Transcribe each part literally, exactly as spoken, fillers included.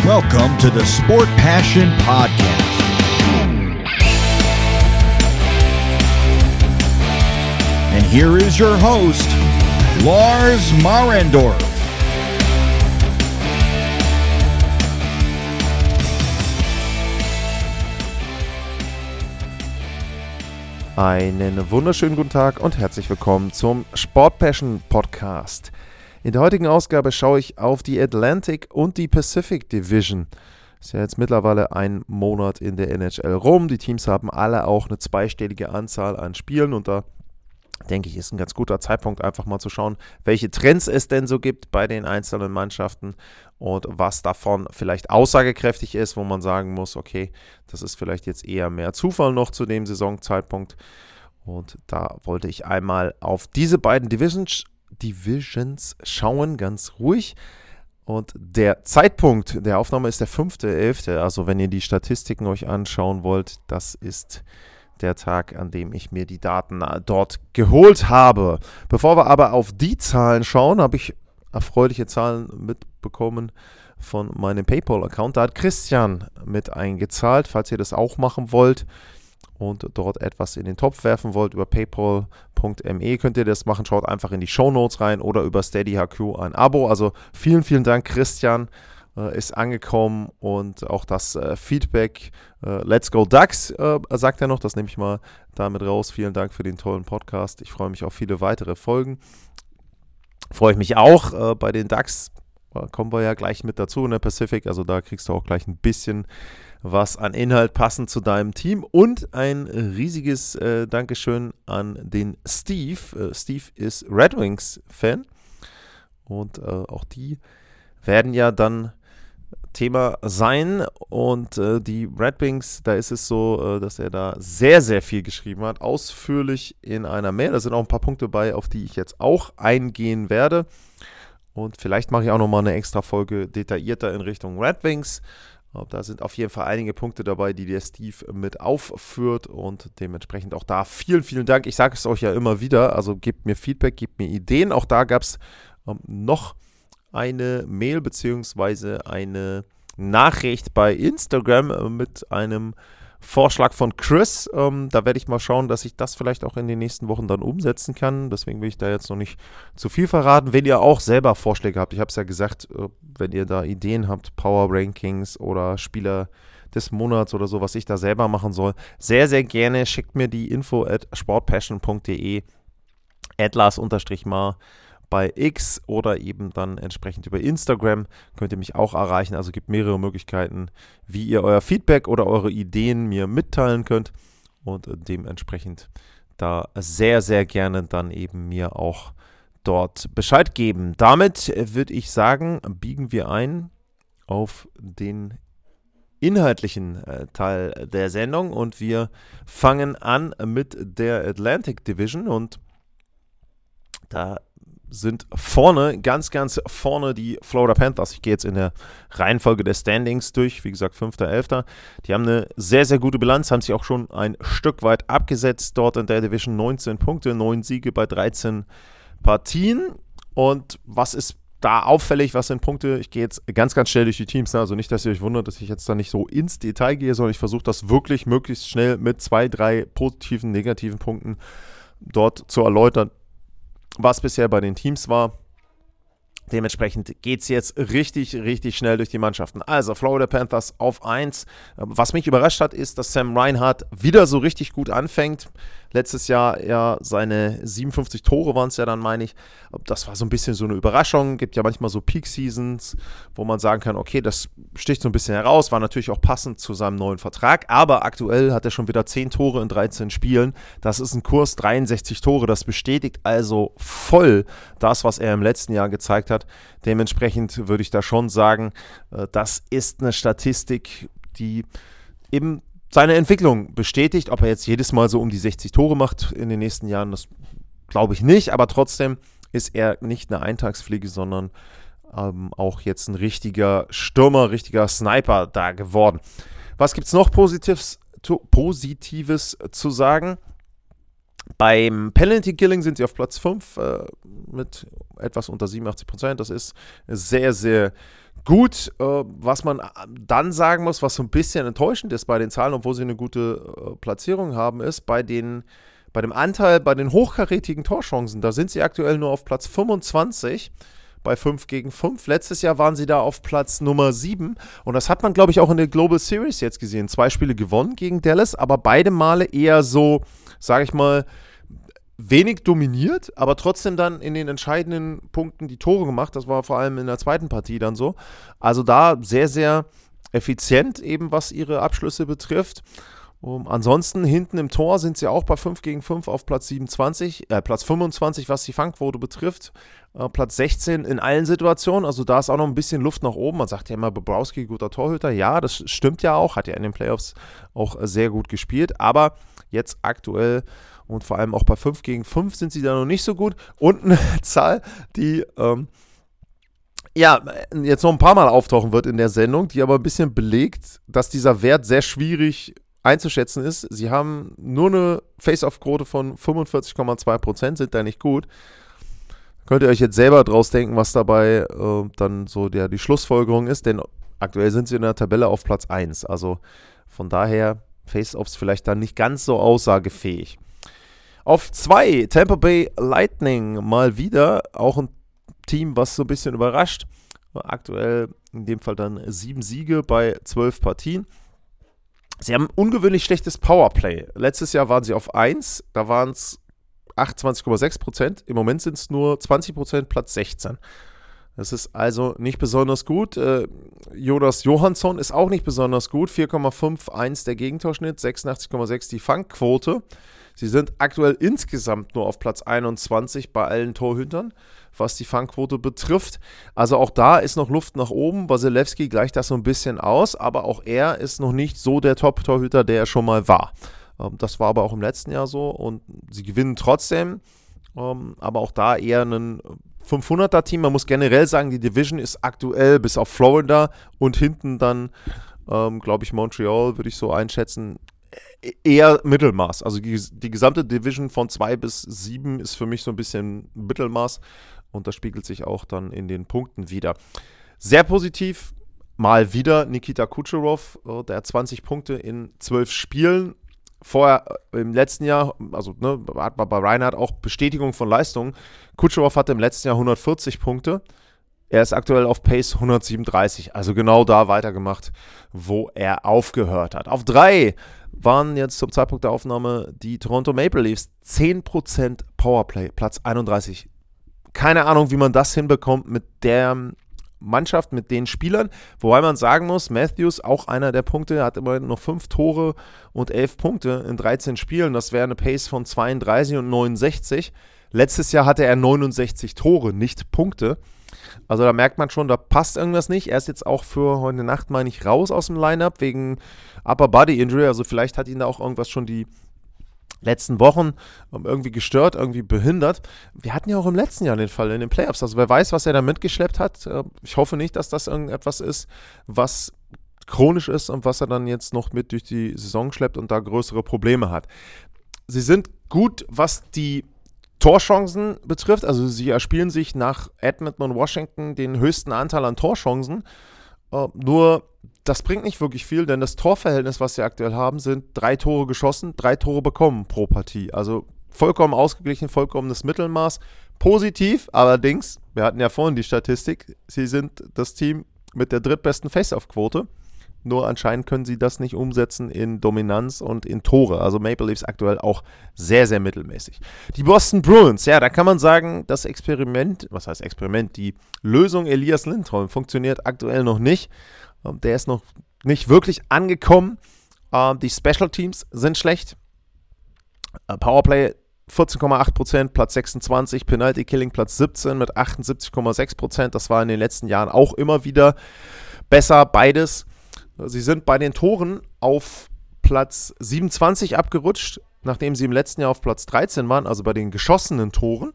Welcome to the Sport Passion Podcast. And here is your host, Lars Marendorf. Einen wunderschönen guten Tag und herzlich willkommen zum Sport Passion Podcast. In der heutigen Ausgabe schaue ich auf die Atlantic und die Pacific Division. Ist ja jetzt mittlerweile ein Monat in der N H L rum. Die Teams haben alle auch eine zweistellige Anzahl an Spielen und da denke ich, ist ein ganz guter Zeitpunkt, einfach mal zu schauen, welche Trends es denn so gibt bei den einzelnen Mannschaften und was davon vielleicht aussagekräftig ist, wo man sagen muss, okay, das ist vielleicht jetzt eher mehr Zufall noch zu dem Saisonzeitpunkt. Und da wollte ich einmal auf diese beiden Divisions Divisions schauen, ganz ruhig. Und der Zeitpunkt der Aufnahme ist der fünfte elfte Also wenn ihr die Statistiken euch anschauen wollt, das ist der Tag, an dem ich mir die Daten dort geholt habe. Bevor wir aber auf die Zahlen schauen, habe ich erfreuliche Zahlen mitbekommen von meinem PayPal-Account. Da hat Christian mit eingezahlt, falls ihr das auch machen wollt und dort etwas in den Topf werfen wollt, über paypal punkt me könnt ihr das machen. Schaut einfach in die Shownotes rein oder über Steady H Q ein Abo. Also vielen, vielen Dank, Christian, äh, ist angekommen und auch das äh, Feedback, äh, Let's Go Ducks, äh, sagt er noch, das nehme ich mal damit raus. Vielen Dank für den tollen Podcast. Ich freue mich auf viele weitere Folgen. Freue ich mich auch äh, bei den Ducks, äh, kommen wir ja gleich mit dazu in der Pacific, also da kriegst du auch gleich ein bisschen was an Inhalt passend zu deinem Team und ein riesiges äh, Dankeschön an den Steve. Äh, Steve ist Red Wings-Fan und äh, auch die werden ja dann Thema sein und äh, die Red Wings, da ist es so, äh, dass er da sehr, sehr viel geschrieben hat, ausführlich in einer Mail. Da sind auch ein paar Punkte bei, auf die ich jetzt auch eingehen werde und vielleicht mache ich auch nochmal eine extra Folge detaillierter in Richtung Red Wings. Da sind auf jeden Fall einige Punkte dabei, die der Steve mit aufführt und dementsprechend auch da vielen, vielen Dank. Ich sage es euch ja immer wieder, also gebt mir Feedback, gebt mir Ideen. Auch da gab es ähm, noch eine Mail bzw. eine Nachricht bei Instagram äh, mit einem Vorschlag von Chris. Ähm, da werde ich mal schauen, dass ich das vielleicht auch in den nächsten Wochen dann umsetzen kann. Deswegen will ich da jetzt noch nicht zu viel verraten. Wenn ihr auch selber Vorschläge habt, ich habe es ja gesagt, äh, wenn ihr da Ideen habt, Power Rankings oder Spieler des Monats oder so, was ich da selber machen soll, sehr, sehr gerne schickt mir die info at sportpassion punkt de, atlas-mar bei X oder eben dann entsprechend über Instagram könnt ihr mich auch erreichen. Also gibt mehrere Möglichkeiten, wie ihr euer Feedback oder eure Ideen mir mitteilen könnt und dementsprechend da sehr, sehr gerne dann eben mir auch dort Bescheid geben. Damit würde ich sagen, biegen wir ein auf den inhaltlichen äh, Teil der Sendung und wir fangen an mit der Atlantic Division und da sind vorne, ganz, ganz vorne die Florida Panthers. Ich gehe jetzt in der Reihenfolge der Standings durch, wie gesagt, fünfter elfter Die haben eine sehr, sehr gute Bilanz, haben sich auch schon ein Stück weit abgesetzt dort in der Division. neunzehn Punkte, neun Siege bei dreizehn Partien. Und was ist da auffällig, was sind Punkte? Ich gehe jetzt ganz, ganz schnell durch die Teams. Also nicht, dass ihr euch wundert, dass ich jetzt da nicht so ins Detail gehe, sondern ich versuche das wirklich möglichst schnell mit zwei, drei positiven, negativen Punkten dort zu erläutern, was bisher bei den Teams war. Dementsprechend geht es jetzt richtig, richtig schnell durch die Mannschaften. Also Florida Panthers auf eins. Was mich überrascht hat, ist, dass Sam Reinhart wieder so richtig gut anfängt. Letztes Jahr ja seine siebenundfünfzig Tore waren es ja dann, meine ich. Das war so ein bisschen so eine Überraschung. Gibt ja manchmal so Peak-Seasons, wo man sagen kann, okay, das sticht so ein bisschen heraus. War natürlich auch passend zu seinem neuen Vertrag. Aber aktuell hat er schon wieder zehn Tore in dreizehn Spielen. Das ist ein Kurs, dreiundsechzig Tore. Das bestätigt also voll das, was er im letzten Jahr gezeigt hat. Dementsprechend würde ich da schon sagen, das ist eine Statistik, die eben seine Entwicklung bestätigt. Ob er jetzt jedes Mal so um die sechzig Tore macht in den nächsten Jahren, das glaube ich nicht. Aber trotzdem ist er nicht eine Eintagsfliege, sondern ähm, auch jetzt ein richtiger Stürmer, richtiger Sniper da geworden. Was gibt es noch Positives, to, Positives zu sagen? Beim Penalty Killing sind sie auf Platz fünf äh, mit etwas unter siebenundachtzig Prozent. Das ist sehr, sehr gut. Äh, was man dann sagen muss, was so ein bisschen enttäuschend ist bei den Zahlen, obwohl sie eine gute äh, Platzierung haben, ist bei den bei dem Anteil bei den hochkarätigen Torchancen. Da sind sie aktuell nur auf Platz fünfundzwanzig bei fünf gegen fünf. Letztes Jahr waren sie da auf Platz Nummer sieben und das hat man, glaube ich, auch in der Global Series jetzt gesehen. Zwei Spiele gewonnen gegen Dallas, aber beide Male eher so, sage ich mal, wenig dominiert, aber trotzdem dann in den entscheidenden Punkten die Tore gemacht. Das war vor allem in der zweiten Partie dann so. Also da sehr, sehr effizient eben, was ihre Abschlüsse betrifft. Um, ansonsten hinten im Tor sind sie auch bei fünf gegen fünf auf Platz siebenundzwanzig, äh, Platz fünfundzwanzig, was die Fangquote betrifft. Äh, Platz sechzehn in allen Situationen, also da ist auch noch ein bisschen Luft nach oben. Man sagt ja immer, Bobrovsky, guter Torhüter. Ja, das stimmt ja auch, hat ja in den Playoffs auch sehr gut gespielt, aber jetzt aktuell und vor allem auch bei fünf gegen fünf sind sie da noch nicht so gut. Und eine Zahl, die ähm, ja jetzt noch ein paar Mal auftauchen wird in der Sendung, die aber ein bisschen belegt, dass dieser Wert sehr schwierig einzuschätzen ist. Sie haben nur eine Face-Off-Quote von fünfundvierzig Komma zwei Prozent, sind da nicht gut. Könnt ihr euch jetzt selber draus denken, was dabei äh, dann so der, die Schlussfolgerung ist, denn aktuell sind sie in der Tabelle auf Platz eins. Also von daher Face-Offs vielleicht dann nicht ganz so aussagefähig. Auf zwei, Tampa Bay Lightning mal wieder, auch ein Team, was so ein bisschen überrascht. Aktuell in dem Fall dann sieben Siege bei zwölf Partien. Sie haben ein ungewöhnlich schlechtes Powerplay. Letztes Jahr waren sie auf eins, da waren es achtundzwanzig Komma sechs Prozent. Im Moment sind es nur zwanzig Prozent, Platz sechzehn. Das ist also nicht besonders gut. Äh, Jonas Johansson ist auch nicht besonders gut. vier Komma fünfundfünfzig der Gegentorschnitt, sechsundachtzig Komma sechs die Fangquote. Sie sind aktuell insgesamt nur auf Platz einundzwanzig bei allen Torhütern, was die Fangquote betrifft. Also auch da ist noch Luft nach oben. Wasilewski gleicht das so ein bisschen aus, aber auch er ist noch nicht so der Top-Torhüter, der er schon mal war. Ähm, das war aber auch im letzten Jahr so und sie gewinnen trotzdem, ähm, aber auch da eher ein fünfhunderter-Team. Man muss generell sagen, die Division ist aktuell bis auf Florida und hinten dann, ähm, glaube ich, Montreal, würde ich so einschätzen, eher Mittelmaß. Also die, die gesamte Division von zwei bis sieben ist für mich so ein bisschen Mittelmaß und das spiegelt sich auch dann in den Punkten wieder. Sehr positiv, mal wieder Nikita Kucherov, der hat zwanzig Punkte in zwölf Spielen. Vorher im letzten Jahr, also ne, hat man bei Reinhardt auch Bestätigung von Leistungen. Kucherov hatte im letzten Jahr hundertvierzig Punkte. Er ist aktuell auf Pace hundertsiebenunddreißig, also genau da weitergemacht, wo er aufgehört hat. Auf drei waren jetzt zum Zeitpunkt der Aufnahme die Toronto Maple Leafs. zehn Prozent Powerplay, Platz einunddreißig. Keine Ahnung, wie man das hinbekommt mit der Mannschaft, mit den Spielern. Wobei man sagen muss, Matthews, auch einer der Punkte, hat immerhin noch fünf Tore und elf Punkte in dreizehn Spielen. Das wäre eine Pace von zweiunddreißig und neunundsechzig. Letztes Jahr hatte er neunundsechzig Tore, nicht Punkte. Also da merkt man schon, da passt irgendwas nicht. Er ist jetzt auch für heute Nacht, meine ich, raus aus dem Lineup wegen Upper Body Injury. Also vielleicht hat ihn da auch irgendwas schon die letzten Wochen irgendwie gestört, irgendwie behindert. Wir hatten ja auch im letzten Jahr den Fall in den Playoffs. Also wer weiß, was er da mitgeschleppt hat. Ich hoffe nicht, dass das irgendetwas ist, was chronisch ist und was er dann jetzt noch mit durch die Saison schleppt und da größere Probleme hat. Sie sind gut, was die Torchancen betrifft, also sie erspielen sich nach Edmonton und Washington den höchsten Anteil an Torchancen, uh, nur das bringt nicht wirklich viel, denn das Torverhältnis, was sie aktuell haben, sind drei Tore geschossen, drei Tore bekommen pro Partie, also vollkommen ausgeglichen, vollkommenes Mittelmaß, positiv, allerdings, wir hatten ja vorhin die Statistik, sie sind das Team mit der drittbesten Face-Off-Quote. Nur anscheinend können sie das nicht umsetzen in Dominanz und in Tore. Also Maple Leafs aktuell auch sehr, sehr mittelmäßig. Die Boston Bruins, ja, da kann man sagen, das Experiment, was heißt Experiment, die Lösung Elias Lindholm funktioniert aktuell noch nicht. Der ist noch nicht wirklich angekommen. Die Special Teams sind schlecht. Powerplay vierzehn Komma acht Prozent, Platz sechsundzwanzig, Penalty Killing Platz siebzehn mit achtundsiebzig Komma sechs Prozent. Das war in den letzten Jahren auch immer wieder besser, beides. Sie sind bei den Toren auf Platz siebenundzwanzig abgerutscht, nachdem sie im letzten Jahr auf Platz dreizehn waren, also bei den geschossenen Toren.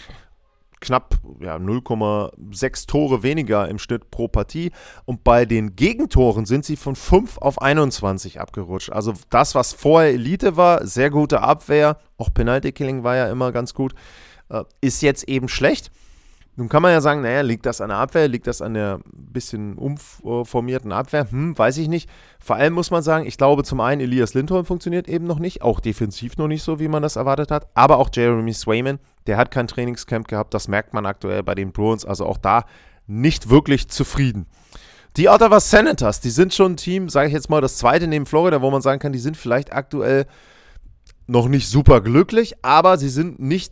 Knapp ja, null Komma sechs Tore weniger im Schnitt pro Partie. Und bei den Gegentoren sind sie von fünf auf einundzwanzig abgerutscht. Also das, was vorher Elite war, sehr gute Abwehr, auch Penalty Killing war ja immer ganz gut, ist jetzt eben schlecht. Nun kann man ja sagen, naja, liegt das an der Abwehr, liegt das an der bisschen umformierten Abwehr, hm, weiß ich nicht. Vor allem muss man sagen, ich glaube zum einen, Elias Lindholm funktioniert eben noch nicht, auch defensiv noch nicht so, wie man das erwartet hat, aber auch Jeremy Swayman, der hat kein Trainingscamp gehabt, das merkt man aktuell bei den Bruins, also auch da nicht wirklich zufrieden. Die Ottawa Senators, die sind schon ein Team, sage ich jetzt mal, das zweite neben Florida, wo man sagen kann, die sind vielleicht aktuell noch nicht super glücklich, aber sie sind nicht,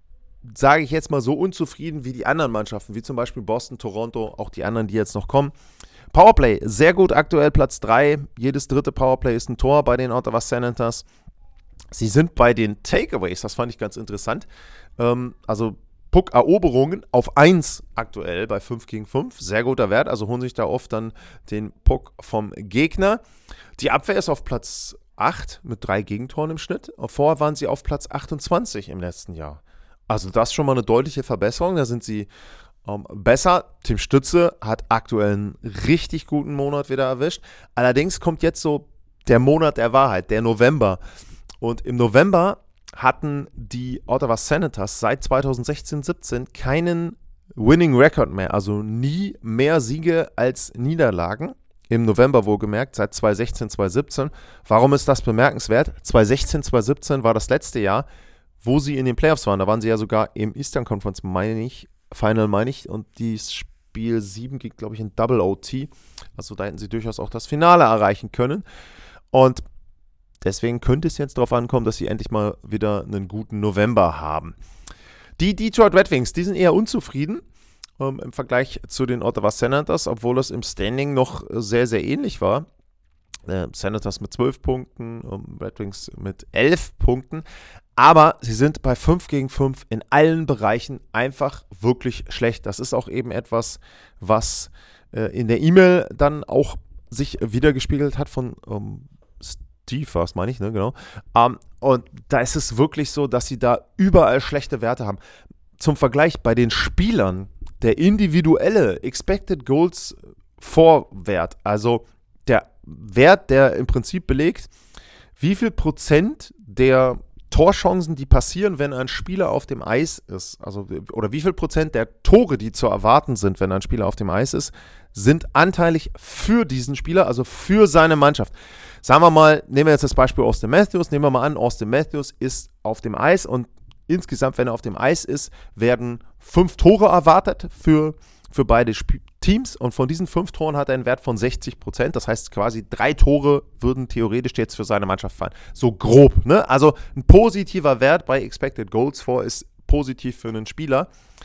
sage ich jetzt mal, so unzufrieden wie die anderen Mannschaften, wie zum Beispiel Boston, Toronto, auch die anderen, die jetzt noch kommen. Powerplay, sehr gut, aktuell Platz drei. Jedes dritte Powerplay ist ein Tor bei den Ottawa Senators. Sie sind bei den Takeaways, das fand ich ganz interessant. Ähm, also Puck-Eroberungen auf eins aktuell bei fünf gegen fünf. Sehr guter Wert, also holen sich da oft dann den Puck vom Gegner. Die Abwehr ist auf Platz acht mit drei Gegentoren im Schnitt. Vorher waren sie auf Platz achtundzwanzig im letzten Jahr. Also das ist schon mal eine deutliche Verbesserung. Da sind sie ähm, besser. Tim Stütze hat aktuell einen richtig guten Monat wieder erwischt. Allerdings kommt jetzt so der Monat der Wahrheit, der November. Und im November hatten die Ottawa Senators seit zweitausendsechzehn siebzehn keinen Winning Record mehr. Also nie mehr Siege als Niederlagen. Im November wohlgemerkt, seit zweitausendsechzehn zweitausendsiebzehn. Warum ist das bemerkenswert? zweitausendsechzehn zweitausendsiebzehn war das letzte Jahr, wo sie in den Playoffs waren. Da waren sie ja sogar im Eastern Conference, meine ich, Final meine ich. Und das Spiel sieben ging, glaube ich, in Double O T. Also da hätten sie durchaus auch das Finale erreichen können. Und deswegen könnte es jetzt darauf ankommen, dass sie endlich mal wieder einen guten November haben. Die Detroit Red Wings, die sind eher unzufrieden ähm, im Vergleich zu den Ottawa Senators, obwohl es im Standing noch sehr, sehr ähnlich war. Äh, Senators mit zwölf Punkten, ähm, Red Wings mit elf Punkten. Aber sie sind bei fünf gegen fünf in allen Bereichen einfach wirklich schlecht. Das ist auch eben etwas, was äh, in der E-Mail dann auch sich wiedergespiegelt hat von ähm, Steve, was meine ich, ne, genau. Um, und da ist es wirklich so, dass sie da überall schlechte Werte haben. Zum Vergleich bei den Spielern, der individuelle Expected Goals Vorwert, also der Wert, der im Prinzip belegt, wie viel Prozent der Torchancen, die passieren, wenn ein Spieler auf dem Eis ist, also oder wie viel Prozent der Tore, die zu erwarten sind, wenn ein Spieler auf dem Eis ist, sind anteilig für diesen Spieler, also für seine Mannschaft. Sagen wir mal, nehmen wir jetzt das Beispiel Austin Matthews, nehmen wir mal an, Austin Matthews ist auf dem Eis und insgesamt, wenn er auf dem Eis ist, werden fünf Tore erwartet für, für beide Sp- Teams und von diesen fünf Toren hat er einen Wert von sechzig Prozent, das heißt quasi drei Tore würden theoretisch jetzt für seine Mannschaft fallen. So grob, ne? Also ein positiver Wert bei Expected Goals for ist positiv für einen Spieler.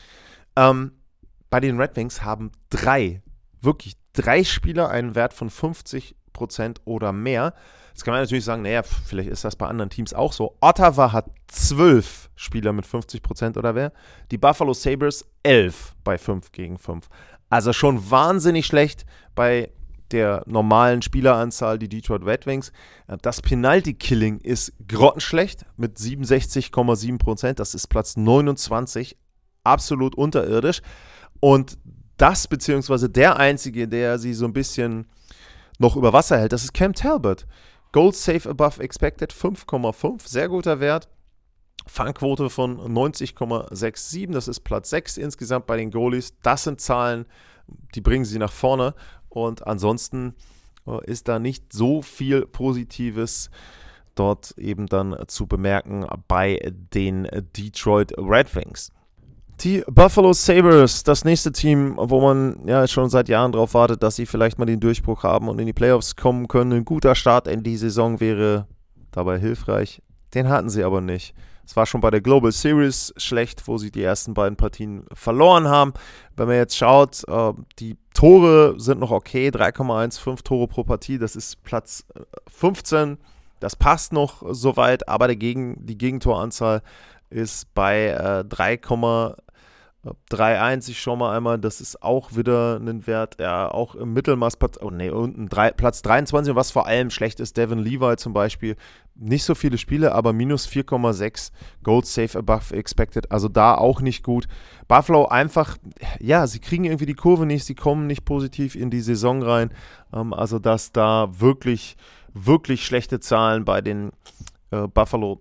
Ähm, bei den Red Wings haben drei, wirklich drei Spieler einen Wert von fünfzig Prozent oder mehr. Jetzt kann man natürlich sagen, naja, vielleicht ist das bei anderen Teams auch so. Ottawa hat zwölf Spieler mit fünfzig Prozent oder mehr. Die Buffalo Sabres elf bei fünf gegen fünf. Also schon wahnsinnig schlecht bei der normalen Spieleranzahl, die Detroit Red Wings. Das Penalty-Killing ist grottenschlecht mit siebenundsechzig Komma sieben Prozent. Das ist Platz neunundzwanzig, absolut unterirdisch. Und das, beziehungsweise der Einzige, der sie so ein bisschen noch über Wasser hält, das ist Cam Talbot. Goals Save Above Expected fünf Komma fünf, sehr guter Wert. Fangquote von neunzig Komma siebenundsechzig, das ist Platz sechs insgesamt bei den Goalies. Das sind Zahlen, die bringen sie nach vorne. Und ansonsten äh, ist da nicht so viel Positives dort eben dann zu bemerken bei den Detroit Red Wings. Die Buffalo Sabres, das nächste Team, wo man ja schon seit Jahren darauf wartet, dass sie vielleicht mal den Durchbruch haben und in die Playoffs kommen können. Ein guter Start in die Saison wäre dabei hilfreich. Den hatten sie aber nicht. Es war schon bei der Global Series schlecht, wo sie die ersten beiden Partien verloren haben. Wenn man jetzt schaut, äh, die Tore sind noch okay, drei Komma fünfzehn Tore pro Partie, das ist Platz fünfzehn. Das passt noch soweit, aber der Gegen, die Gegentoranzahl ist bei äh, drei Komma dreiunddreißig. Ich schau mal einmal, das ist auch wieder ein Wert, ja, auch im Mittelmaß, oh ne, unten drei, Platz dreiundzwanzig, was vor allem schlecht ist, Devin Levi zum Beispiel, nicht so viele Spiele, aber minus vier Komma sechs, Goals Save Above Expected, also da auch nicht gut. Buffalo einfach, ja, sie kriegen irgendwie die Kurve nicht, sie kommen nicht positiv in die Saison rein, ähm, also dass da wirklich, wirklich schlechte Zahlen bei den äh, Buffalo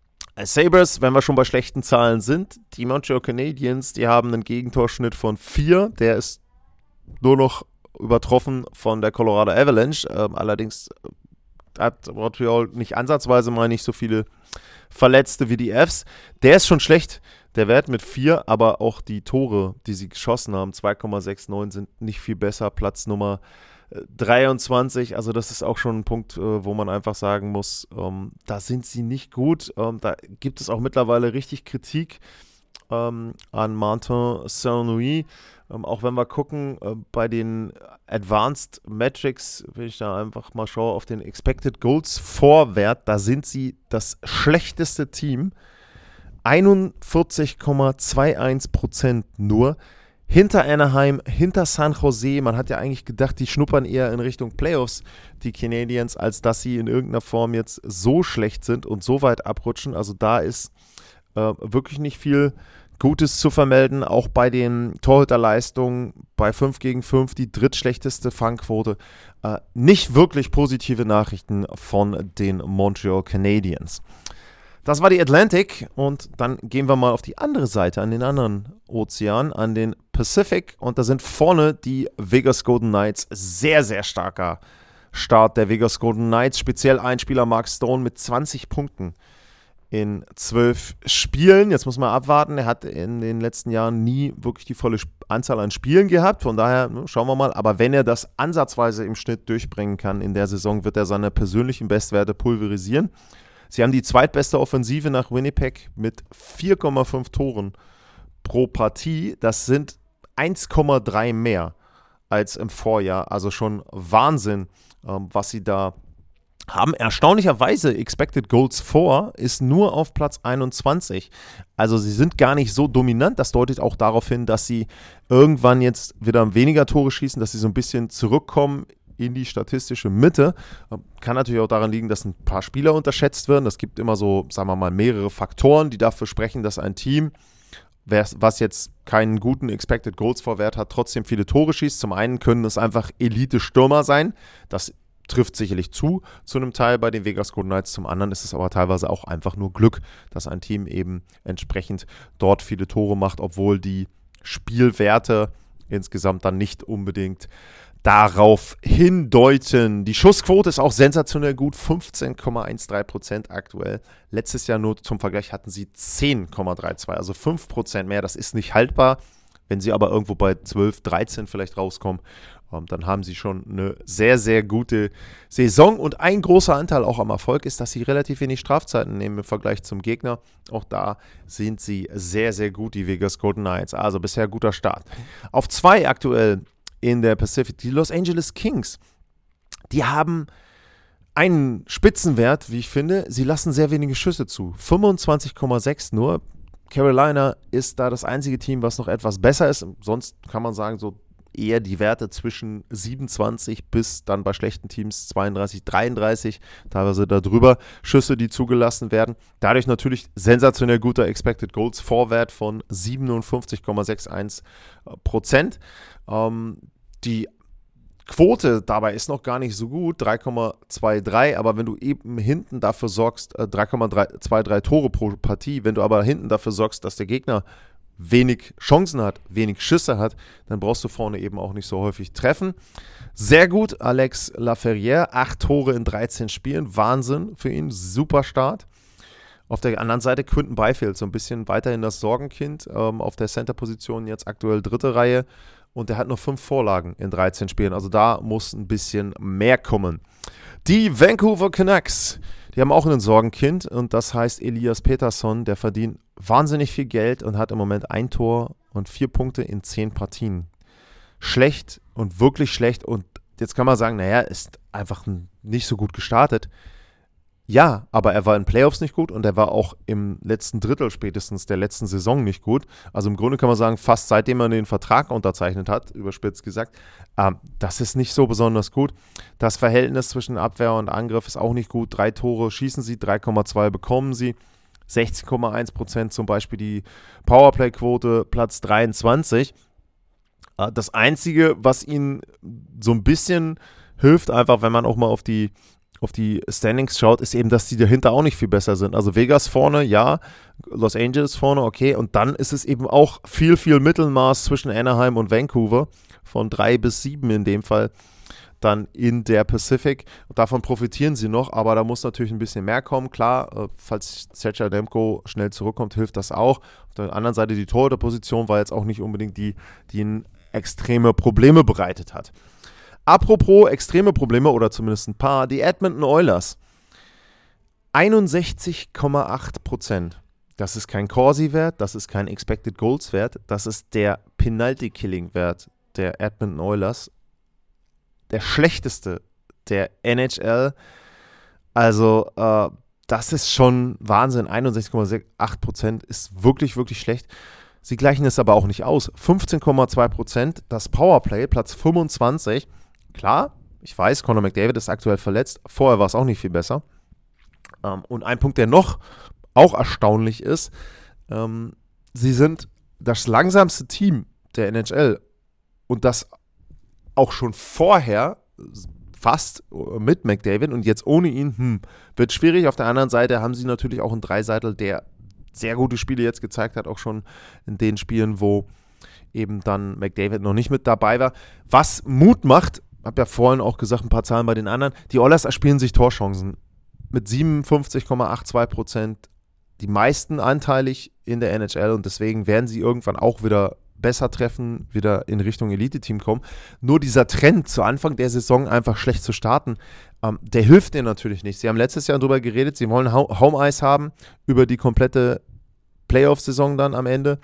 Sabres, wenn wir schon bei schlechten Zahlen sind, die Montreal Canadiens, die haben einen Gegentorschnitt von vier, der ist nur noch übertroffen von der Colorado Avalanche. Ähm, allerdings hat Montreal nicht ansatzweise mal nicht so viele Verletzte wie die Avs. Der ist schon schlecht, der Wert mit vier, aber auch die Tore, die sie geschossen haben, zwei Komma neunundsechzig, sind nicht viel besser. Platz Nummer dreiundzwanzig, also das ist auch schon ein Punkt, wo man einfach sagen muss, ähm, da sind sie nicht gut. Ähm, da gibt es auch mittlerweile richtig Kritik ähm, an Martin Saint-Louis. Ähm, auch wenn wir gucken, äh, bei den Advanced Metrics, wenn ich da einfach mal schaue auf den Expected Goals Vorwert, da sind sie das schlechteste Team. einundvierzig Komma einundzwanzig Prozent nur. Hinter Anaheim, hinter San Jose. Man hat ja eigentlich gedacht, die schnuppern eher in Richtung Playoffs, die Canadiens, als dass sie in irgendeiner Form jetzt so schlecht sind und so weit abrutschen. Also da ist äh, wirklich nicht viel Gutes zu vermelden. Auch bei den Torhüterleistungen bei fünf gegen fünf, die drittschlechteste Fangquote. Äh, nicht wirklich positive Nachrichten von den Montreal Canadiens. Das war die Atlantic und dann gehen wir mal auf die andere Seite, an den anderen Ozean, an den Pacific, und da sind vorne die Vegas Golden Knights. Sehr, sehr starker Start der Vegas Golden Knights, speziell ein Spieler Mark Stone mit zwanzig Punkten in zwölf Spielen. Jetzt muss man abwarten, er hat in den letzten Jahren nie wirklich die volle Anzahl an Spielen gehabt, von daher ne, schauen wir mal, aber wenn er das ansatzweise im Schnitt durchbringen kann in der Saison, wird er seine persönlichen Bestwerte pulverisieren. Sie haben die zweitbeste Offensive nach Winnipeg mit vier Komma fünf Toren pro Partie. Das sind eins Komma drei mehr als im Vorjahr. Also schon Wahnsinn, ähm, was sie da haben. Erstaunlicherweise Expected Goals For ist nur auf Platz einundzwanzig. Also sie sind gar nicht so dominant. Das deutet auch darauf hin, dass sie irgendwann jetzt wieder weniger Tore schießen, dass sie so ein bisschen zurückkommen in die statistische Mitte. Kann natürlich auch daran liegen, dass ein paar Spieler unterschätzt werden. Es gibt immer so, sagen wir mal, mehrere Faktoren, die dafür sprechen, dass ein Team, was jetzt keinen guten Expected Goals Vorwert hat, trotzdem viele Tore schießt. Zum einen können es einfach Elite-Stürmer sein. Das trifft sicherlich zu, zu einem Teil bei den Vegas Golden Knights. Zum anderen ist es aber teilweise auch einfach nur Glück, dass ein Team eben entsprechend dort viele Tore macht, obwohl die Spielwerte insgesamt dann nicht unbedingt darauf hindeuten. Die Schussquote ist auch sensationell gut, fünfzehn Komma dreizehn Prozent aktuell. Letztes Jahr nur zum Vergleich hatten sie zehn Komma zweiunddreißig, also fünf Prozent mehr. Das ist nicht haltbar. Wenn sie aber irgendwo bei zwölf, dreizehn vielleicht rauskommen, ähm, dann haben sie schon eine sehr, sehr gute Saison. Und ein großer Anteil auch am Erfolg ist, dass sie relativ wenig Strafzeiten nehmen im Vergleich zum Gegner. Auch da sind sie sehr, sehr gut, die Vegas Golden Knights. Also bisher guter Start. Auf zwei aktuell in der Pacific, die Los Angeles Kings, die haben einen Spitzenwert, wie ich finde. Sie lassen sehr wenige Schüsse zu. fünfundzwanzig Komma sechs nur. Carolina ist da das einzige Team, was noch etwas besser ist. Sonst kann man sagen, so eher die Werte zwischen siebenundzwanzig bis dann bei schlechten Teams zweiunddreißig, dreiunddreißig, teilweise darüber Schüsse, die zugelassen werden. Dadurch natürlich sensationell guter Expected Goals Vorwert von siebenundfünfzig Komma einundsechzig Prozent. Ähm, die Quote dabei ist noch gar nicht so gut, drei Komma dreiundzwanzig, aber wenn du eben hinten dafür sorgst, äh, drei Komma zweiundzwanzig Tore pro Partie, wenn du aber hinten dafür sorgst, dass der Gegner wenig Chancen hat, wenig Schüsse hat, dann brauchst du vorne eben auch nicht so häufig treffen. Sehr gut, Alex Laferrière, acht Tore in dreizehn Spielen, Wahnsinn für ihn, super Start. Auf der anderen Seite Quinton Byfield, so ein bisschen weiterhin das Sorgenkind, ähm, auf der Center-Position jetzt aktuell dritte Reihe. Und er hat nur fünf Vorlagen in dreizehn Spielen. Also da muss ein bisschen mehr kommen. Die Vancouver Canucks, die haben auch ein Sorgenkind. Und das heißt Elias Pettersson. Der verdient wahnsinnig viel Geld und hat im Moment ein Tor und vier Punkte in zehn Partien. Schlecht und wirklich schlecht. Und jetzt kann man sagen, naja, ist einfach nicht so gut gestartet. Ja, aber er war in Playoffs nicht gut und er war auch im letzten Drittel spätestens der letzten Saison nicht gut. Also im Grunde kann man sagen, fast seitdem er den Vertrag unterzeichnet hat, überspitzt gesagt, äh, das ist nicht so besonders gut. Das Verhältnis zwischen Abwehr und Angriff ist auch nicht gut. Drei Tore schießen sie, drei Komma zwei bekommen sie, sechzehn Komma eins Prozent zum Beispiel die Powerplay-Quote, Platz dreiundzwanzig. Äh, das Einzige, was ihnen so ein bisschen hilft, einfach wenn man auch mal auf die auf die Standings schaut, ist eben, dass die dahinter auch nicht viel besser sind. Also Vegas vorne, ja, Los Angeles vorne, okay, und dann ist es eben auch viel, viel Mittelmaß zwischen Anaheim und Vancouver. von drei bis sieben in dem Fall dann in der Pacific. Und davon profitieren sie noch, aber da muss natürlich ein bisschen mehr kommen. Klar, äh, falls Sergej Adamko schnell zurückkommt, hilft das auch. Auf der anderen Seite, die Torhüterposition war jetzt auch nicht unbedingt die, die ihnen extreme Probleme bereitet hat. Apropos extreme Probleme oder zumindest ein paar, die Edmonton Oilers. einundsechzig Komma acht Prozent. Das ist kein Corsi-Wert, das ist kein Expected Goals-Wert, das ist der Penalty-Killing-Wert der Edmonton Oilers. Der schlechteste der N H L. Also, äh, das ist schon Wahnsinn. einundsechzig Komma acht Prozent ist wirklich, wirklich schlecht. Sie gleichen es aber auch nicht aus. fünfzehn Komma zwei Prozent, das Powerplay, Platz fünfundzwanzig. Klar, ich weiß, Connor McDavid ist aktuell verletzt. Vorher war es auch nicht viel besser. Ähm, und ein Punkt, der noch auch erstaunlich ist, ähm, sie sind das langsamste Team der N H L und das auch schon vorher fast mit McDavid und jetzt ohne ihn, hm, wird schwierig. Auf der anderen Seite haben sie natürlich auch einen Dreiseitel, der sehr gute Spiele jetzt gezeigt hat, auch schon in den Spielen, wo eben dann McDavid noch nicht mit dabei war. Was Mut macht, habe ja vorhin auch gesagt, ein paar Zahlen bei den anderen, die Oilers erspielen sich Torchancen mit siebenundfünfzig Komma zweiundachtzig Prozent, die meisten anteilig in der N H L und deswegen werden sie irgendwann auch wieder besser treffen, wieder in Richtung Elite-Team kommen. Nur dieser Trend zu Anfang der Saison einfach schlecht zu starten, ähm, der hilft denen natürlich nicht. Sie haben letztes Jahr darüber geredet, sie wollen Home Ice haben über die komplette Playoff-Saison dann am Ende.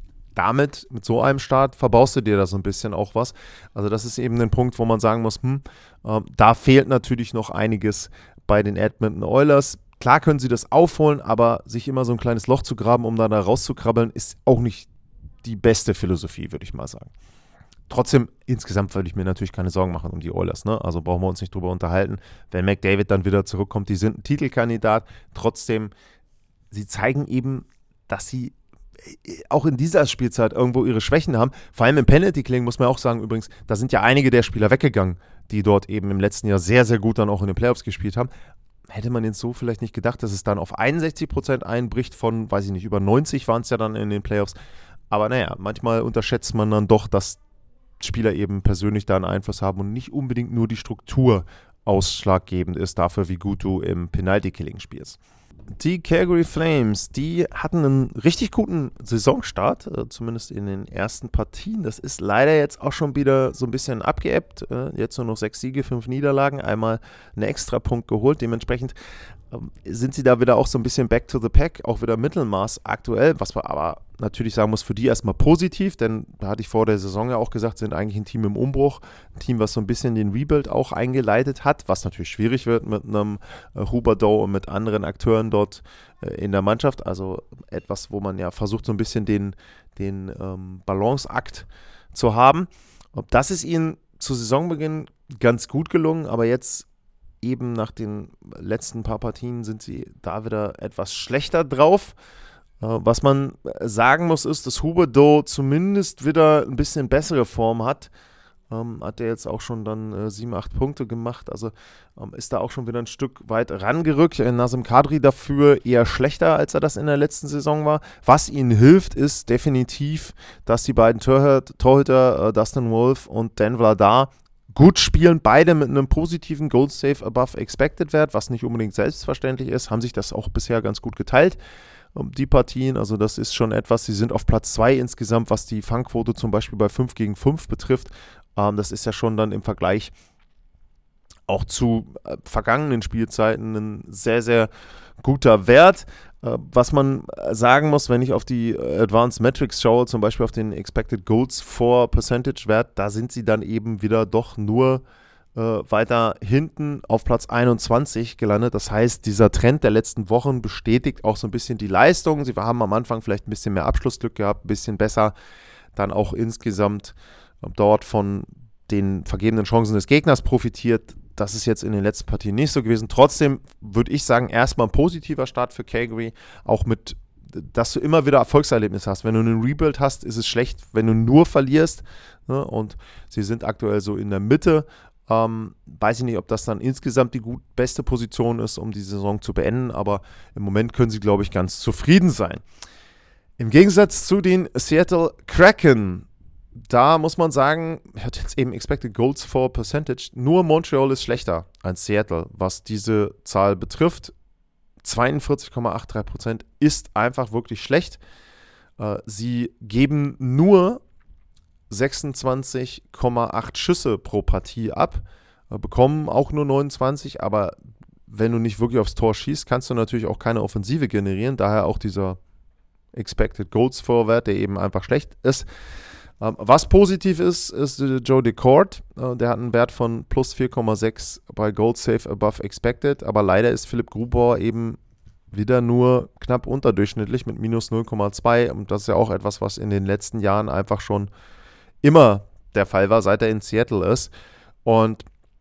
Damit, mit so einem Start, verbaust du dir da so ein bisschen auch was. Also das ist eben ein Punkt, wo man sagen muss, hm, äh, da fehlt natürlich noch einiges bei den Edmonton Oilers. Klar können sie das aufholen, aber sich immer so ein kleines Loch zu graben, um da, da rauszukrabbeln, ist auch nicht die beste Philosophie, würde ich mal sagen. Trotzdem, insgesamt würde ich mir natürlich keine Sorgen machen um die Oilers, ne? Also brauchen wir uns nicht drüber unterhalten. Wenn McDavid dann wieder zurückkommt, die sind ein Titelkandidat. Trotzdem, sie zeigen eben, dass sie auch in dieser Spielzeit irgendwo ihre Schwächen haben. Vor allem im Penalty-Killing muss man auch sagen, übrigens, da sind ja einige der Spieler weggegangen, die dort eben im letzten Jahr sehr, sehr gut dann auch in den Playoffs gespielt haben. Hätte man jetzt so vielleicht nicht gedacht, dass es dann auf einundsechzig Prozent einbricht von, weiß ich nicht, über neunzig waren es ja dann in den Playoffs. Aber naja, manchmal unterschätzt man dann doch, dass Spieler eben persönlich da einen Einfluss haben und nicht unbedingt nur die Struktur ausschlaggebend ist dafür, wie gut du im Penalty-Killing spielst. Die Calgary Flames, die hatten einen richtig guten Saisonstart, äh, zumindest in den ersten Partien. Das ist leider jetzt auch schon wieder so ein bisschen abgeebbt. Äh, jetzt nur noch sechs Siege, fünf Niederlagen, einmal einen Extrapunkt geholt. Dementsprechend ähm, sind sie da wieder auch so ein bisschen back to the pack, auch wieder Mittelmaß aktuell, was man aber natürlich sagen muss, für die erstmal positiv, denn da hatte ich vor der Saison ja auch gesagt, sind eigentlich ein Team im Umbruch, ein Team, was so ein bisschen den Rebuild auch eingeleitet hat, was natürlich schwierig wird mit einem äh, Huberdeau und mit anderen Akteuren dort äh, in der Mannschaft, also etwas, wo man ja versucht, so ein bisschen den, den ähm, Balanceakt zu haben. Das ist ihnen zu Saisonbeginn ganz gut gelungen, aber jetzt eben nach den letzten paar Partien sind sie da wieder etwas schlechter drauf. Was man sagen muss, ist, dass Huberdeau zumindest wieder ein bisschen bessere Form hat. Ähm, hat er jetzt auch schon dann äh, sieben, acht Punkte gemacht. Also ähm, ist da auch schon wieder ein Stück weit rangerückt. Äh, Nazem Kadri dafür eher schlechter, als er das in der letzten Saison war. Was ihnen hilft, ist definitiv, dass die beiden Torhüter, Torhüter äh, Dustin Wolf und Dan Vladar gut spielen, beide mit einem positiven Goal Save above Expected Wert, was nicht unbedingt selbstverständlich ist, haben sich das auch bisher ganz gut geteilt. Die Partien, also das ist schon etwas, sie sind auf Platz zwei insgesamt, was die Fangquote zum Beispiel bei fünf gegen fünf betrifft. Ähm, das ist ja schon dann im Vergleich auch zu äh, vergangenen Spielzeiten ein sehr, sehr guter Wert. Äh, was man sagen muss, wenn ich auf die Advanced Metrics schaue, zum Beispiel auf den Expected Goals for Percentage Wert, da sind sie dann eben wieder doch nur weiter hinten auf Platz einundzwanzig gelandet. Das heißt, dieser Trend der letzten Wochen bestätigt auch so ein bisschen die Leistung. Sie haben am Anfang vielleicht ein bisschen mehr Abschlussglück gehabt, ein bisschen besser dann auch insgesamt dort von den vergebenen Chancen des Gegners profitiert. Das ist jetzt in den letzten Partien nicht so gewesen. Trotzdem würde ich sagen, erstmal ein positiver Start für Calgary, auch mit, dass du immer wieder Erfolgserlebnisse hast. Wenn du einen Rebuild hast, ist es schlecht, wenn du nur verlierst. Ne? Und sie sind aktuell so in der Mitte. Ähm, weiß ich nicht, ob das dann insgesamt die gut beste Position ist, um die Saison zu beenden, aber im Moment können sie, glaube ich, ganz zufrieden sein. Im Gegensatz zu den Seattle Kraken, da muss man sagen, ich hatte jetzt eben Expected Goals for Percentage, nur Montreal ist schlechter als Seattle, was diese Zahl betrifft. zweiundvierzig Komma dreiundachtzig Prozent ist einfach wirklich schlecht. Äh, sie geben nur sechsundzwanzig Komma acht Schüsse pro Partie ab, äh, bekommen auch nur neunundzwanzig, aber wenn du nicht wirklich aufs Tor schießt, kannst du natürlich auch keine Offensive generieren, daher auch dieser Expected Goals for Wert, der eben einfach schlecht ist. Ähm, was positiv ist, ist äh, Joe Decord, äh, der hat einen Wert von plus vier Komma sechs bei Goals Save above expected, aber leider ist Philipp Grubauer eben wieder nur knapp unterdurchschnittlich mit minus null Komma zwei und das ist ja auch etwas, was in den letzten Jahren einfach schon immer der Fall war, seit er in Seattle ist. Und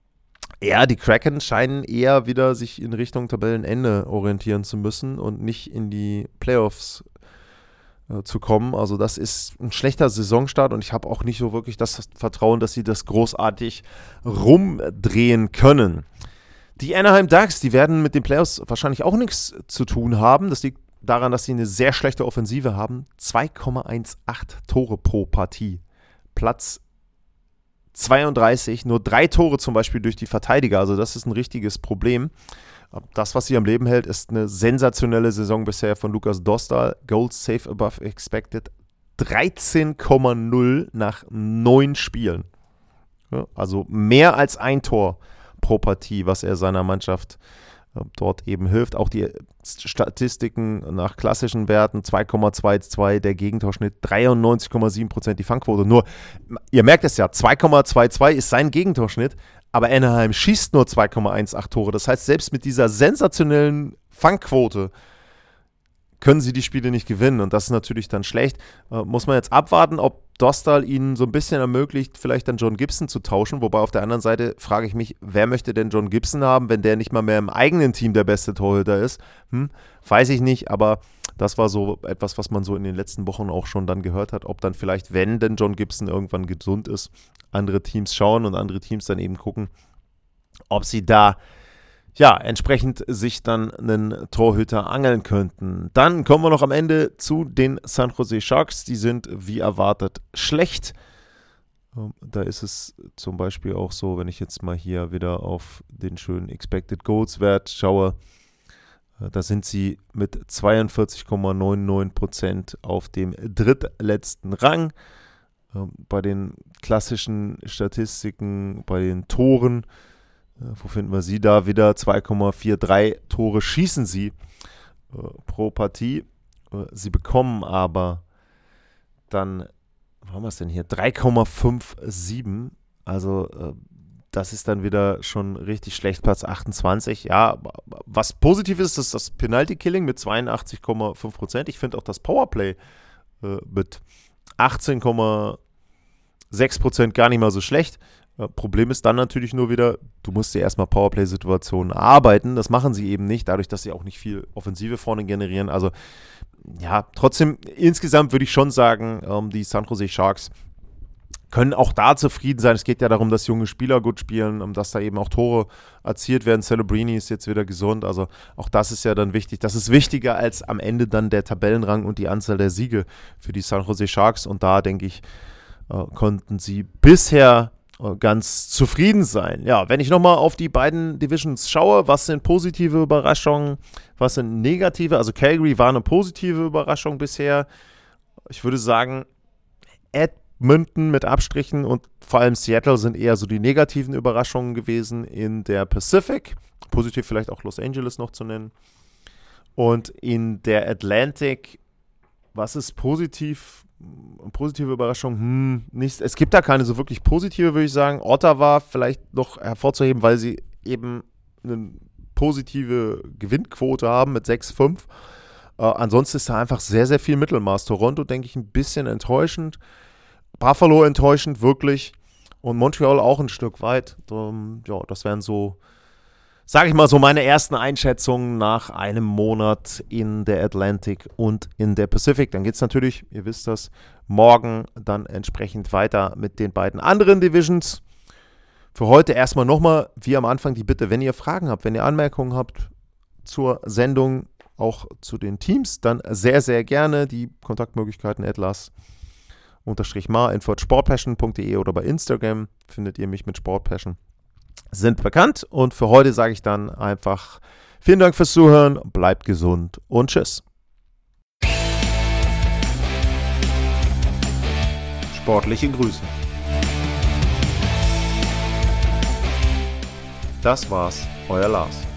ja, die Kraken scheinen eher wieder sich in Richtung Tabellenende orientieren zu müssen und nicht in die Playoffs äh, zu kommen. Also das ist ein schlechter Saisonstart und ich habe auch nicht so wirklich das Vertrauen, dass sie das großartig rumdrehen können. Die Anaheim Ducks, die werden mit den Playoffs wahrscheinlich auch nichts zu tun haben. Das liegt daran, dass sie eine sehr schlechte Offensive haben. zwei Komma achtzehn Tore pro Partie. Platz zweiunddreißig, nur drei Tore zum Beispiel durch die Verteidiger. Also das ist ein richtiges Problem. Das, was sie am Leben hält, ist eine sensationelle Saison bisher von Lukas Dostal. Goals Save above expected dreizehn Komma null nach neun Spielen. Ja, also mehr als ein Tor pro Partie, was er seiner Mannschaft äh, dort eben hilft. Auch die Statistiken nach klassischen Werten, zwei Komma zweiundzwanzig, der Gegentorschnitt, dreiundneunzig Komma sieben Prozent die Fangquote. Nur, ihr merkt es ja, zwei Komma zweiundzwanzig ist sein Gegentorschnitt, aber Anaheim schießt nur zwei Komma achtzehn Tore. Das heißt, selbst mit dieser sensationellen Fangquote können sie die Spiele nicht gewinnen und das ist natürlich dann schlecht. Äh, muss man jetzt abwarten, ob Dostal ihnen so ein bisschen ermöglicht, vielleicht dann John Gibson zu tauschen, wobei auf der anderen Seite frage ich mich, wer möchte denn John Gibson haben, wenn der nicht mal mehr im eigenen Team der beste Torhüter ist? Hm, weiß ich nicht, aber das war so etwas, was man so in den letzten Wochen auch schon dann gehört hat, ob dann vielleicht, wenn denn John Gibson irgendwann gesund ist, andere Teams schauen und andere Teams dann eben gucken, ob sie da ja, entsprechend sich dann einen Torhüter angeln könnten. Dann kommen wir noch am Ende zu den San Jose Sharks. Die sind wie erwartet schlecht. Da ist es zum Beispiel auch so, wenn ich jetzt mal hier wieder auf den schönen Expected Goals Wert schaue, da sind sie mit zweiundvierzig Komma neunundneunzig Prozent auf dem drittletzten Rang. Bei den klassischen Statistiken, bei den Toren, wo finden wir sie da wieder? zwei Komma dreiundvierzig Tore schießen sie äh, pro Partie. Äh, sie bekommen aber dann, wo haben wir es denn hier? drei Komma siebenundfünfzig. Also äh, das ist dann wieder schon richtig schlecht, Platz achtundzwanzig. Ja, was positiv ist, ist das Penalty-Killing mit zweiundachtzig Komma fünf Prozent. Ich finde auch das Powerplay äh, mit achtzehn Komma sechs Prozent gar nicht mal so schlecht. Problem ist dann natürlich nur wieder, du musst dir erstmal Powerplay-Situationen arbeiten. Das machen sie eben nicht, dadurch, dass sie auch nicht viel Offensive vorne generieren. Also ja, trotzdem, insgesamt würde ich schon sagen, ähm, die San Jose Sharks können auch da zufrieden sein. Es geht ja darum, dass junge Spieler gut spielen, um dass da eben auch Tore erzielt werden. Celebrini ist jetzt wieder gesund, also auch das ist ja dann wichtig. Das ist wichtiger als am Ende dann der Tabellenrang und die Anzahl der Siege für die San Jose Sharks. Und da, denke ich, äh, konnten sie bisher ganz zufrieden sein. Ja, wenn ich nochmal auf die beiden Divisions schaue, was sind positive Überraschungen, was sind negative? Also Calgary war eine positive Überraschung bisher. Ich würde sagen, Edmonton mit Abstrichen und vor allem Seattle sind eher so die negativen Überraschungen gewesen in der Pacific. Positiv vielleicht auch Los Angeles noch zu nennen. Und in der Atlantic, was ist positiv? Positive Überraschung, hm, nicht, es gibt da keine so wirklich positive, würde ich sagen. Ottawa vielleicht noch hervorzuheben, weil sie eben eine positive Gewinnquote haben mit sechs Komma fünf. Äh, ansonsten ist da einfach sehr, sehr viel Mittelmaß. Toronto, denke ich, ein bisschen enttäuschend. Buffalo enttäuschend, wirklich. Und Montreal auch ein Stück weit. Ähm, ja, das wären so, sage ich mal, so meine ersten Einschätzungen nach einem Monat in der Atlantic und in der Pacific. Dann geht es natürlich, ihr wisst das, morgen dann entsprechend weiter mit den beiden anderen Divisions. Für heute erstmal nochmal, wie am Anfang, die Bitte, wenn ihr Fragen habt, wenn ihr Anmerkungen habt zur Sendung, auch zu den Teams, dann sehr, sehr gerne. Die Kontaktmöglichkeiten at Lars unterstrich mar, info at sportpassion punkt de oder bei Instagram findet ihr mich mit Sportpassion. Sind bekannt und für heute sage ich dann einfach vielen Dank fürs Zuhören, bleibt gesund und tschüss. Sportliche Grüße. Das war's, euer Lars.